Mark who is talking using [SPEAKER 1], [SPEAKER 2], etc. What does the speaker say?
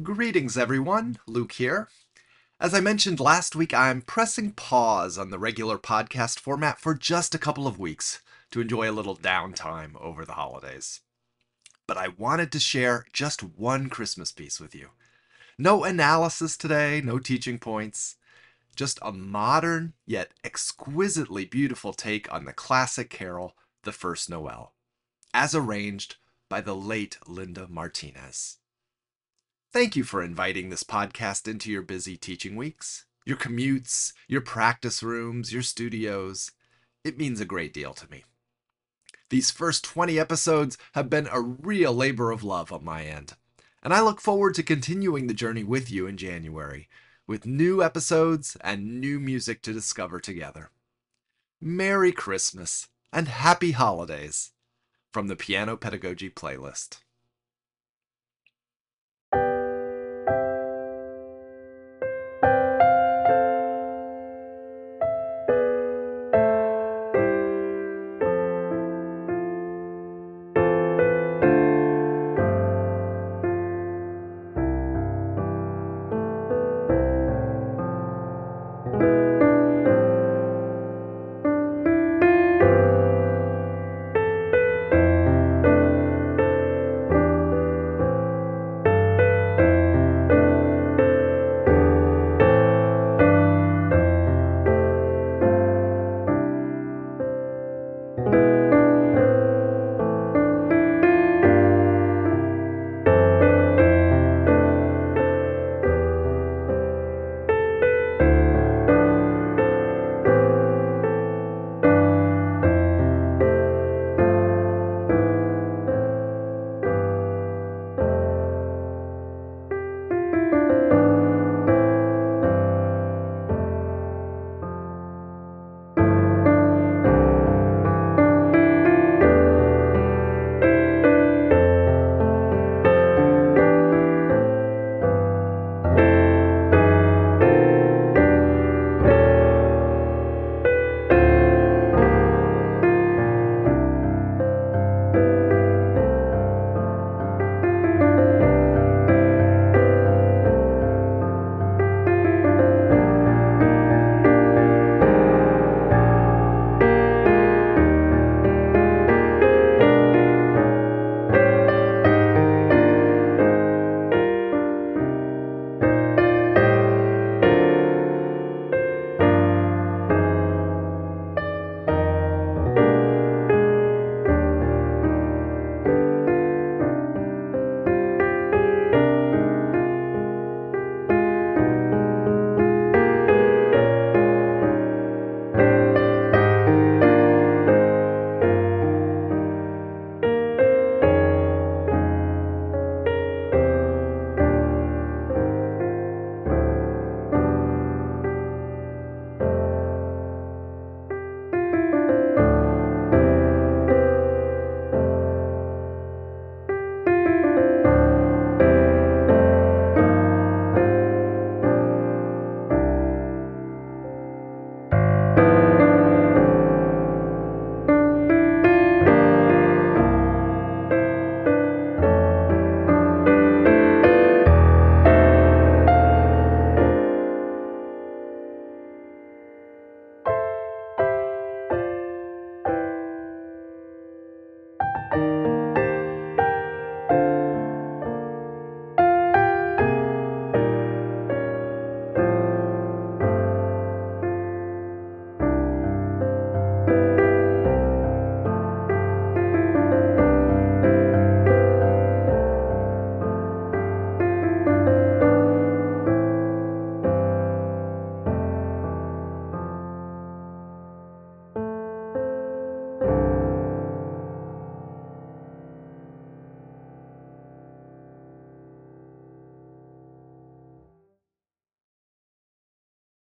[SPEAKER 1] Greetings, everyone. Luke here. As I mentioned last week, I'm pressing pause on the regular podcast format for just a couple of weeks to enjoy a little downtime over the holidays. But I wanted to share just one Christmas piece with you. No analysis today, no teaching points, just a modern yet exquisitely beautiful take on the classic carol, The First Noel, as arranged by the late Linda Martinez. Thank you for inviting this podcast into your busy teaching weeks, your commutes, your practice rooms, your studios. It means a great deal to me. These first 20 episodes have been a real labor of love on my end, and I look forward to continuing the journey with you in January, with new episodes and new music to discover together. Merry Christmas and Happy Holidays from the Piano Pedagogy playlist.